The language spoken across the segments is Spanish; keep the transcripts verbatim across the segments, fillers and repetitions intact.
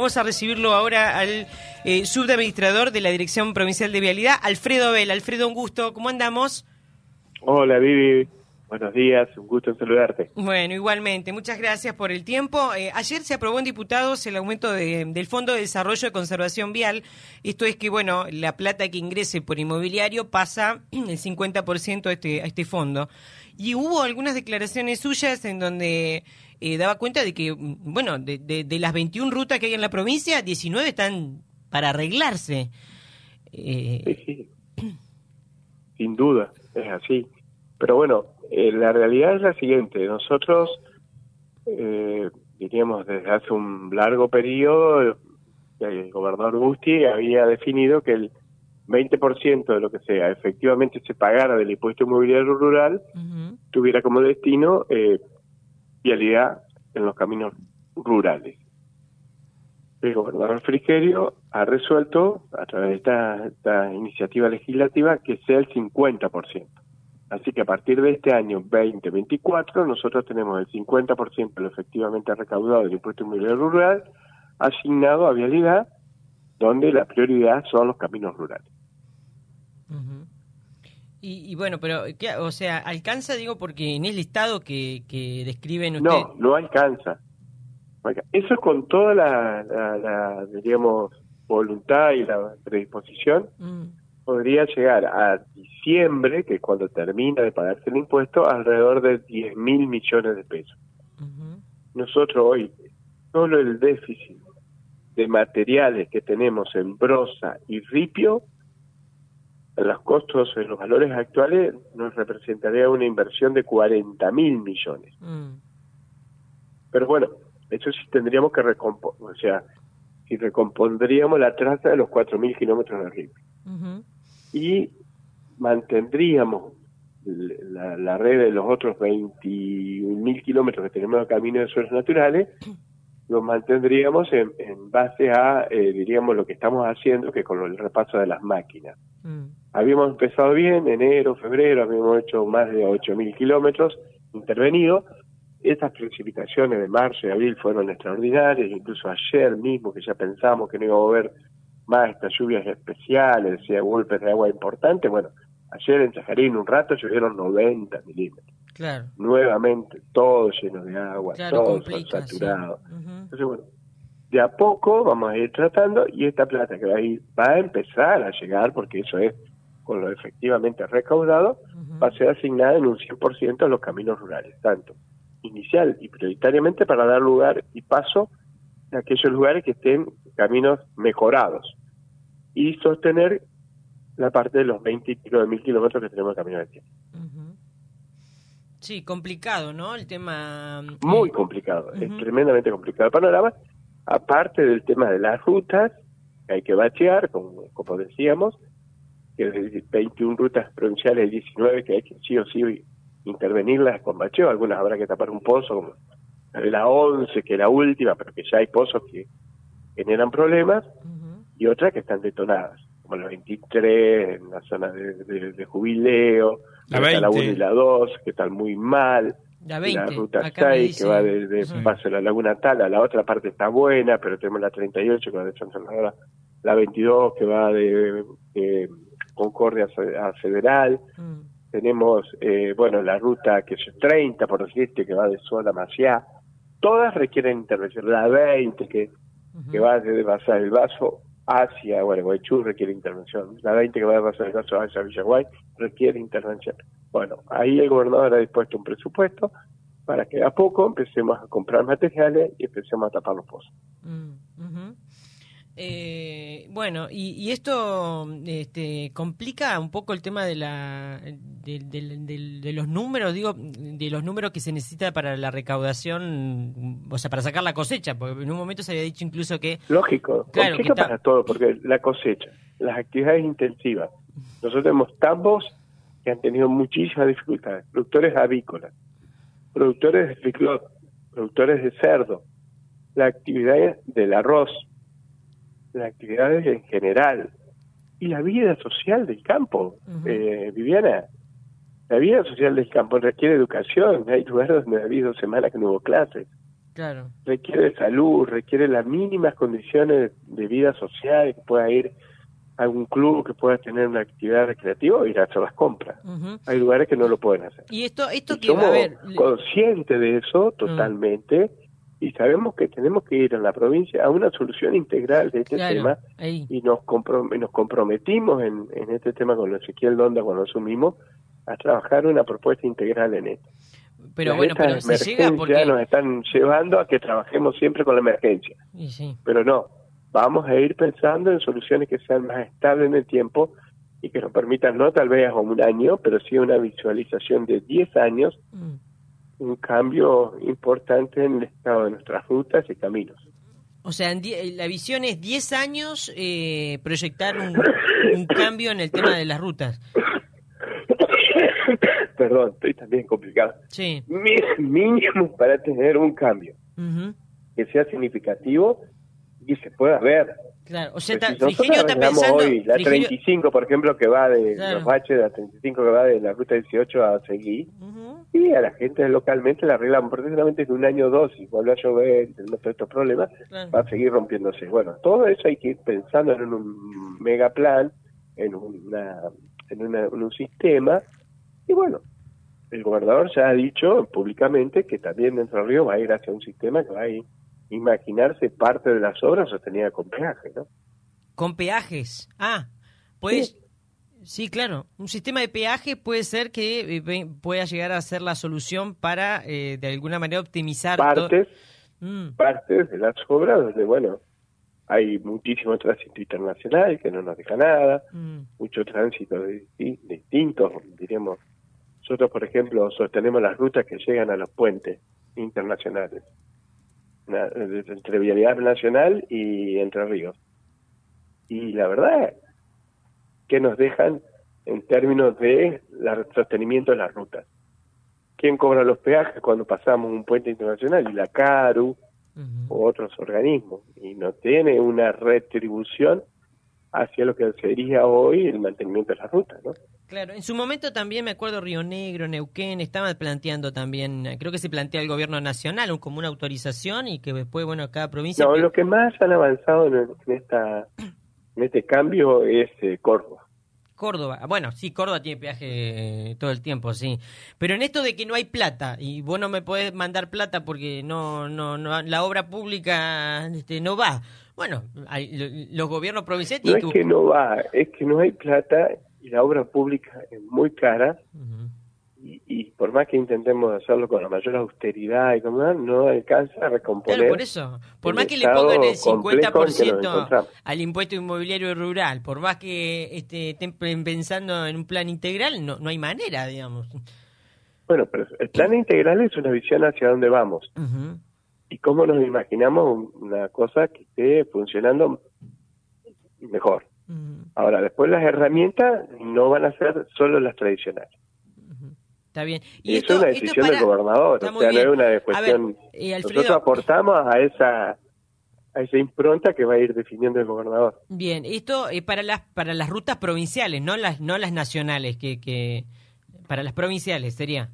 vamos a recibirlo ahora al eh, subadministrador de la Dirección Provincial de Vialidad, Alfredo Abel. Alfredo, un gusto. ¿Cómo andamos? Hola, Vivi. Buenos días, un gusto en saludarte. Bueno, igualmente. Muchas gracias por el tiempo. Eh, ayer se aprobó en diputados el aumento de, del Fondo de Desarrollo de Conservación Vial. Esto es que, bueno, la plata que ingrese por inmobiliario pasa el cincuenta por ciento a este, a este fondo. Y hubo algunas declaraciones suyas en donde eh, daba cuenta de que, bueno, de, de, de las veintiuna rutas que hay en la provincia, diecinueve están para arreglarse. Eh... Sí, sí. Sin duda, es así. Pero bueno, eh, la realidad es la siguiente. Nosotros, eh, diríamos, desde hace un largo periodo, el gobernador Busti había definido que el veinte por ciento de lo que sea efectivamente se pagara del impuesto inmobiliario rural, uh-huh. tuviera como destino eh, vialidad en los caminos rurales. El gobernador Frigerio ha resuelto, a través de esta, esta iniciativa legislativa, que sea el cincuenta por ciento. Así que a partir de este año veinte veinticuatro, nosotros tenemos el cincuenta por ciento de lo efectivamente recaudado del impuesto inmobiliario rural asignado a vialidad, donde la prioridad son los caminos rurales. Uh-huh. Y, y bueno, pero, ¿qué, o sea, alcanza, digo, porque en el listado que, que describen ustedes... No, no alcanza. Eso es con toda la, la, la diríamos, voluntad y la predisposición... Mm. Podría llegar a diciembre, que es cuando termina de pagarse el impuesto, alrededor de diez mil millones de pesos. Uh-huh. Nosotros hoy, solo el déficit de materiales que tenemos en broza y ripio, en los costos, en los valores actuales, nos representaría una inversión de cuarenta mil millones. Uh-huh. Pero bueno, eso sí tendríamos que recomponer, o sea, si recompondríamos la traza de los cuatro mil kilómetros de ripio. Uh-huh. Y mantendríamos la, la red de los otros veintiún mil kilómetros que tenemos de camino de suelos naturales, los mantendríamos en, en base a, eh, diríamos, lo que estamos haciendo, que con el repaso de las máquinas. Mm. Habíamos empezado bien, enero, febrero, habíamos hecho más de ocho mil kilómetros intervenidos. Estas precipitaciones de marzo y abril fueron extraordinarias, incluso ayer mismo, que ya pensamos que no iba a haber más estas lluvias especiales, decía, golpes de agua importantes. Bueno, ayer en Chajarín un rato llovieron noventa milímetros. Claro. Nuevamente, todo lleno de agua, claro, todo saturado. Sí. Uh-huh. Entonces, bueno, de a poco vamos a ir tratando, y esta plata que va a ir, va a empezar a llegar, porque eso es con lo efectivamente recaudado, uh-huh. va a ser asignada en un cien por ciento a los caminos rurales, tanto inicial y prioritariamente para dar lugar y paso a aquellos lugares que estén caminos mejorados, y sostener la parte de los veinte y pico de mil kilómetros que tenemos de camino de tierra. Uh-huh. Sí, complicado, ¿no? El tema... Muy complicado, uh-huh. es tremendamente complicado el panorama, aparte del tema de las rutas, que hay que bachear, como, como decíamos, que de veintiuna rutas provinciales, diecinueve que hay que sí o sí intervenirlas con bacheo, algunas habrá que tapar un pozo, como la de la once, que es la última, pero que ya hay pozos que generan problemas, uh-huh. y otras que están detonadas, como la veintitrés, en la zona de, de, de Jubileo, la, la uno y la dos, que están muy mal, la, veinte, la ruta seis, que va de, de uh-huh. Paso de la Laguna Tala, la otra parte está buena, pero tenemos la treinta y ocho, que va de San Salvador, la veintidós, que va de, de Concordia a Federal, uh-huh. tenemos, eh, bueno, la ruta que es treinta, por decirte, que va de Sola a Maciá, todas requieren intervención. La veinte, que, uh-huh. que va desde Basar el Vaso hacia Gualeguaychú, requiere intervención. La veinte, que va de Basar el Vaso hacia Villaguay, requiere intervención. Bueno, ahí el gobernador ha dispuesto un presupuesto para que a poco empecemos a comprar materiales y empecemos a tapar los pozos. Uh-huh. Eh, bueno, y, y esto este, complica un poco el tema de la de, de, de, de los números, digo, de los números que se necesita para la recaudación, o sea, para sacar la cosecha, porque en un momento se había dicho incluso que... Lógico, claro, complica que está... para todo, porque la cosecha, las actividades intensivas, nosotros tenemos tambos que han tenido muchísimas dificultades, productores avícolas, productores de ciclón, productores de cerdo, la actividad del arroz, las actividades en general y la vida social del campo, uh-huh. eh, Viviana. La vida social del campo requiere educación. Hay lugares donde ha habido semanas que no hubo clases. Claro. Requiere de salud, requiere las mínimas condiciones de vida social, que pueda ir a algún club, que pueda tener una actividad recreativa o ir a hacer las compras. Uh-huh. Hay lugares que no lo pueden hacer. Y esto, esto y que somos va a ver... conscientes de eso totalmente, uh-huh. y sabemos que tenemos que ir en la provincia a una solución integral de este claro, tema, ahí. y nos, comprom- nos comprometimos en, en este tema con Ezequiel Donda cuando asumimos a trabajar una propuesta integral en esto. Pero Las bueno, pero se llega porque... nos están llevando a que trabajemos siempre con la emergencia. Y sí. Pero no, vamos a ir pensando en soluciones que sean más estables en el tiempo y que nos permitan, no tal vez a un año, pero sí una visualización de diez años, mm. un cambio importante en el estado de nuestras rutas y caminos. O sea, en die- la visión es diez años eh, proyectar un, un cambio en el tema de las rutas. Perdón, estoy también complicado. Sí. Mínimo para tener un cambio uh-huh. que sea significativo y se pueda ver. Claro, o sea, pues ta, si Frigerio está pensando... Hoy, la Frigerio... treinta y cinco, por ejemplo, que va de claro. los baches, la treinta y cinco que va de la ruta dieciocho a Seguí, uh-huh. y a la gente localmente la arreglan precisamente en un año o dos, y vuelve a llover, y tenemos todos estos problemas, claro. va a seguir rompiéndose. Bueno, todo eso hay que ir pensando en un mega plan, en, una, en, una, en un sistema. Y bueno, el gobernador ya ha dicho públicamente que también Entre Ríos va a ir hacia un sistema que va a ir, imaginarse parte de las obras sostenidas con peaje, ¿no? Con peajes. Ah, pues sí. sí, claro. Un sistema de peaje puede ser que eh, pueda llegar a ser la solución para, eh, de alguna manera, optimizar... Partes, to- mm. partes de las obras donde, bueno, hay muchísimo tránsito internacional que no nos deja nada, mm. mucho tránsito de, de distintos, diríamos. Nosotros, por ejemplo, sostenemos las rutas que llegan a los puentes internacionales, una, entre Vialidad Nacional y Entre Ríos. Y la verdad, ¿qué nos dejan en términos de el sostenimiento de las rutas? ¿Quién cobra los peajes cuando pasamos un puente internacional? Y la CARU, uh-huh. u otros organismos. Y no tiene una retribución hacia lo que sería hoy el mantenimiento de las rutas, ¿no? Claro, en su momento también me acuerdo Río Negro, Neuquén, estaban planteando también, creo que se plantea el gobierno nacional un, como una autorización y que después, bueno, cada provincia... No, que... lo que más han avanzado en, en, esta, en este cambio es eh, Córdoba. Córdoba, bueno, sí, Córdoba tiene peaje eh, todo el tiempo, sí. Pero en esto de que no hay plata, y vos no me podés mandar plata porque no, no, no la obra pública este, no va. Bueno, hay, los gobiernos provinciales... No es tu... que no va, es que no hay plata y la obra pública es muy cara, uh-huh. y, y por más que intentemos hacerlo con la mayor austeridad y como no alcanza a recomponer. Claro, por eso, por más que le pongan el cincuenta por ciento al impuesto inmobiliario rural, por más que este, estén pensando en un plan integral, no, no hay manera, digamos. Bueno, pero el plan integral es una visión hacia dónde vamos. Uh-huh. Y cómo nos imaginamos una cosa que esté funcionando mejor. Uh-huh. Ahora, después las herramientas no van a ser solo las tradicionales. Uh-huh. Está bien. Y eso esto, es una decisión para... del gobernador, o sea, bien. No es una cuestión... Ver, eh, Alfredo... Nosotros aportamos a esa a esa impronta que va a ir definiendo el gobernador. Bien, esto es para las para las rutas provinciales, no las no las nacionales, que que para las provinciales sería...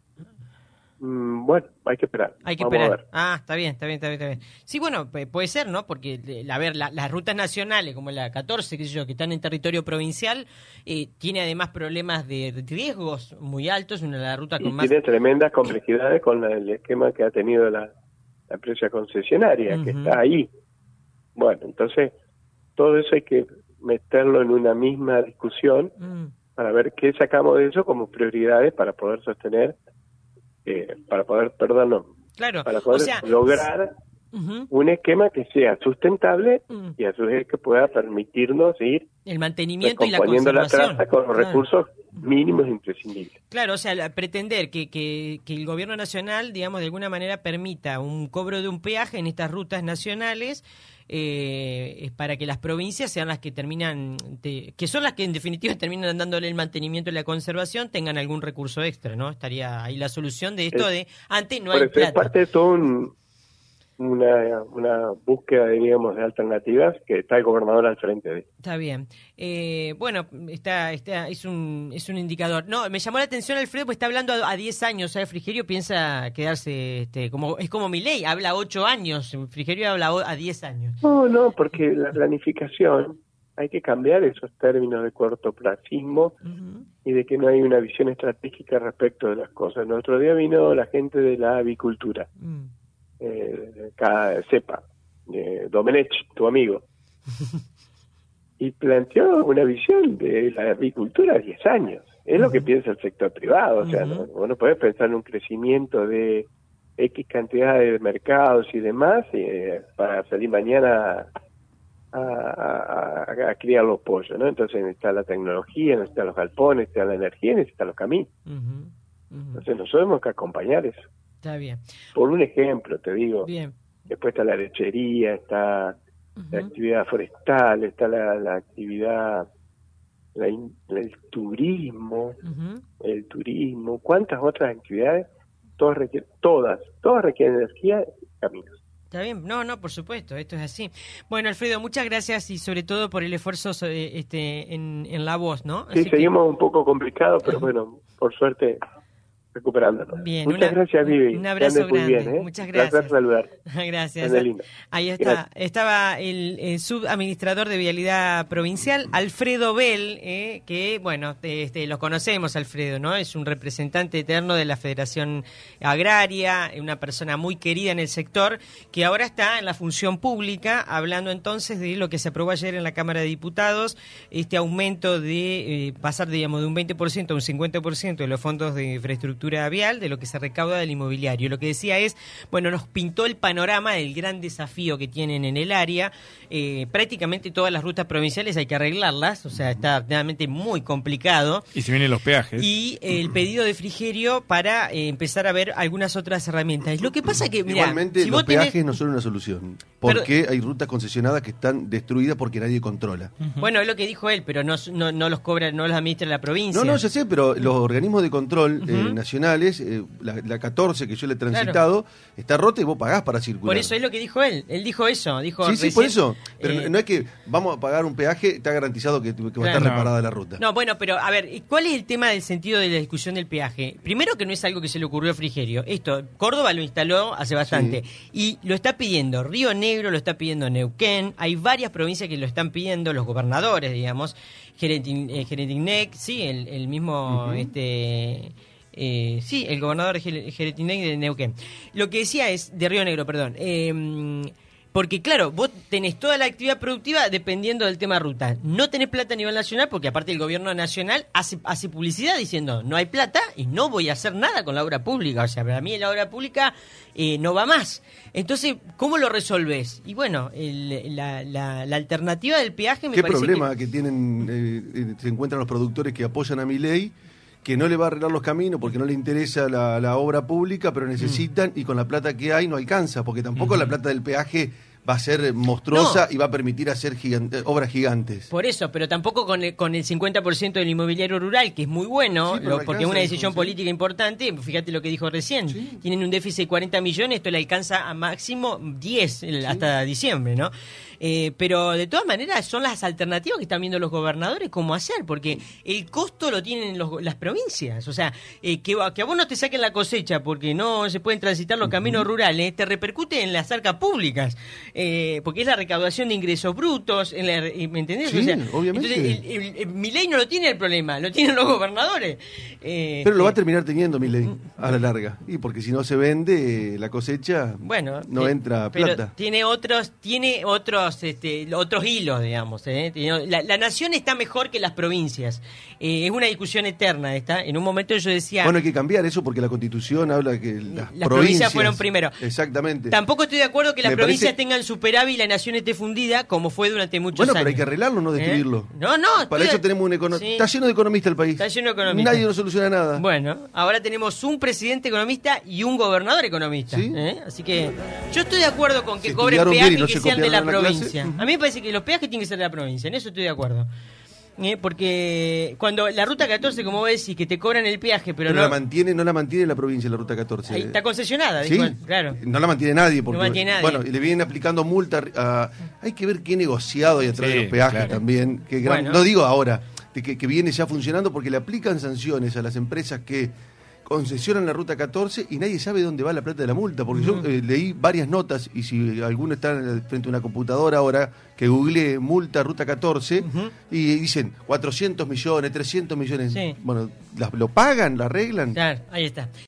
Mm, bueno, hay que esperar. Hay que Vamos esperar. A ver. Ah, está bien, está bien, está bien, está bien. Sí, bueno, puede ser, ¿no? Porque, a ver, la, las rutas nacionales, como la catorce, qué sé yo, que están en territorio provincial, eh, tiene además problemas de riesgos muy altos, una la ruta con y más... tiene tremendas complejidades con la, el esquema que ha tenido la, la empresa concesionaria, uh-huh. que está ahí. Bueno, entonces, todo eso hay que meterlo en una misma discusión uh-huh. para ver qué sacamos de eso como prioridades para poder sostener Eh, para poder, perdón, no, claro, para poder o sea, lograr uh-huh. un esquema que sea sustentable uh-huh. y a su vez que pueda permitirnos ir el mantenimiento y la conservación la traza con los claro. recursos mínimos imprescindibles. Claro, o sea, la, pretender que, que, que el gobierno nacional, digamos, de alguna manera permita un cobro de un peaje en estas rutas nacionales eh, para que las provincias sean las que terminan, de, que son las que en definitiva terminan dándole el mantenimiento y la conservación, tengan algún recurso extra, ¿no? Estaría ahí la solución de esto es, de, antes no hay plata. Es parte de todo un, una, una búsqueda, diríamos, de alternativas que está el gobernador al frente de. Está bien. Eh, bueno, está, está, es un es un indicador. No, me llamó la atención Alfredo, porque está hablando a diez años. ¿Sabes? Frigerio piensa quedarse, este, como es como Milei, habla ocho años. Frigerio habla a diez años. No, no, porque la planificación, hay que cambiar esos términos de cortoplacismo uh-huh. y de que no hay una visión estratégica respecto de las cosas. El otro día vino la gente de la avicultura, uh-huh. eh, cada cepa, eh, Domenech, tu amigo, y planteó una visión de la avicultura a diez años. Es uh-huh. lo que piensa el sector privado. O sea, uh-huh. no, vos no podés pensar en un crecimiento de X cantidad de mercados y demás eh, para salir mañana A, a, a criar los pollos, ¿no? Entonces necesita la tecnología, necesita los galpones, necesita la energía, necesita los caminos. Uh-huh, uh-huh. Entonces nosotros tenemos que acompañar eso. Está bien. Por un ejemplo, te digo, bien. Después está la lechería, está uh-huh. la actividad forestal, está la, la actividad, la, el turismo, uh-huh. el turismo, ¿cuántas otras actividades? Todas requieren, todas, todas requieren energía y caminos. Está bien, no, no, por supuesto, esto es así. Bueno, Alfredo, muchas gracias y sobre todo por el esfuerzo este, en, en la voz, ¿no? Sí, así seguimos que... un poco complicados, pero bueno, por suerte recuperándonos. Bien, muchas una, gracias, Vivi. Un abrazo grande. Bien, ¿eh? Muchas gracias. Un placer saludar. Gracias. Lindo. Ahí está. Gracias. Estaba el, el subadministrador de Vialidad Provincial, Alfredo Bell, eh, que, bueno, este, los conocemos, Alfredo, ¿no? Es un representante eterno de la Federación Agraria, una persona muy querida en el sector, que ahora está en la función pública, hablando entonces de lo que se aprobó ayer en la Cámara de Diputados, este aumento de eh, pasar, digamos, de un veinte por ciento a un cincuenta por ciento de los fondos de infraestructura vial, de lo que se recauda del inmobiliario. Lo que decía es, bueno, nos pintó el panorama del gran desafío que tienen en el área. Eh, prácticamente todas las rutas provinciales hay que arreglarlas, o sea, está realmente muy complicado. Y se vienen los peajes. Y eh, el pedido de Frigerio para eh, empezar a ver algunas otras herramientas. Lo que pasa que, mira, igualmente si los vos tenés... peajes no son una solución, porque pero... hay rutas concesionadas que están destruidas porque nadie controla. Uh-huh. Bueno, es lo que dijo él, pero no, no, no los cobra, no los administra la provincia. No, no, ya sé, pero los organismos de control uh-huh. eh, nacionales, eh, la, la catorce que yo le he transitado, claro. está rota y vos pagás para circular. Por eso es lo que dijo él, él dijo eso. Dijo sí, recién, sí, por eso. Pero eh... no es que vamos a pagar un peaje, está garantizado que, que va claro. a estar reparada la ruta. No, bueno, pero a ver, ¿cuál es el tema del sentido de la discusión del peaje? Primero que no es algo que se le ocurrió a Frigerio. Esto, Córdoba lo instaló hace bastante. Sí. Y lo está pidiendo Río Negro, lo está pidiendo Neuquén. Hay varias provincias que lo están pidiendo, los gobernadores, digamos. Jeretinec, sí, el, el mismo... Uh-huh. este Eh, sí, el gobernador Jeretinec de Neuquén. Lo que decía es, de Río Negro, perdón, eh, porque claro, vos tenés toda la actividad productiva dependiendo del tema ruta. No tenés plata a nivel nacional porque aparte el gobierno nacional hace, hace publicidad diciendo no hay plata y no voy a hacer nada con la obra pública. O sea, para mí la obra pública eh, no va más. Entonces, ¿cómo lo resolvés? Y bueno, el, la, la, la alternativa del peaje me ¿Qué parece problema que... que tienen, eh, se encuentran los productores que apoyan a Milei, que no le va a arreglar los caminos porque no le interesa la, la obra pública, pero necesitan, mm. y con la plata que hay no alcanza, porque tampoco mm. la plata del peaje va a ser monstruosa no. y va a permitir hacer gigante, obras gigantes. Por eso, pero tampoco con el, con el cincuenta por ciento del inmobiliario rural, que es muy bueno, sí, lo, porque es una decisión eso, política sí. importante. Fíjate lo que dijo recién. Sí. Tienen un déficit de cuarenta millones, esto le alcanza a máximo diez sí. hasta diciembre, ¿no? Eh, pero de todas maneras son las alternativas que están viendo los gobernadores cómo hacer, porque el costo lo tienen los, las provincias. O sea, eh, que, que a vos no te saquen la cosecha porque no se pueden transitar los caminos uh-huh. rurales, te repercute en las arcas públicas. Eh, porque es la recaudación de ingresos brutos, en la, ¿me entendés? Sí, o sea, obviamente. Entonces, el, el, el, Milei no lo tiene el problema, lo tienen los gobernadores. Eh, Pero lo va a terminar teniendo Milei a la larga, y porque si no se vende la cosecha, bueno, no eh, entra plata. Pero tiene otros, tiene otros, este, otros hilos, digamos. ¿eh? La, la nación está mejor que las provincias. Eh, es una discusión eterna esta. En un momento yo decía. Bueno, hay que cambiar eso porque la Constitución habla de que las, las provincias, provincias fueron primero. Exactamente. Tampoco estoy de acuerdo que las Me provincias parece... tengan superávit y la nación esté fundida como fue durante muchos bueno, años. Bueno, pero hay que arreglarlo, no destruirlo. ¿Eh? No, no. Para eso de... tenemos un economista. Sí. Está lleno de economistas el país. Está lleno de economistas. Nadie nos soluciona nada. Bueno, ahora tenemos un presidente economista y un gobernador economista. ¿Sí? ¿Eh? Así que yo estoy de acuerdo con que cobren peajes no que sean de la provincia. Clase. A mí me parece que los peajes tienen que ser de la provincia. En eso estoy de acuerdo. ¿eh? Porque cuando la ruta catorce, como vos decís, que te cobran el peaje, pero, pero no la mantiene, no la mantiene la provincia, la ruta catorce. Ahí está concesionada, ¿Sí? igual, claro. No la mantiene nadie, porque No mantiene nadie. bueno, le vienen aplicando multa. A, hay que ver qué negociado hay atrás Sí, de los peajes claro. también. Que gran- Bueno. No digo ahora, de que, que viene ya funcionando, porque le aplican sanciones a las empresas que concesionan la ruta catorce y nadie sabe dónde va la plata de la multa, porque yo eh, leí varias notas, y si alguno está frente a una computadora ahora, que googlee multa ruta catorce, Ujú. y dicen cuatrocientos millones, trescientos millones. Sí. Bueno, ¿las- ¿lo pagan, la arreglan? Claro, ahí está.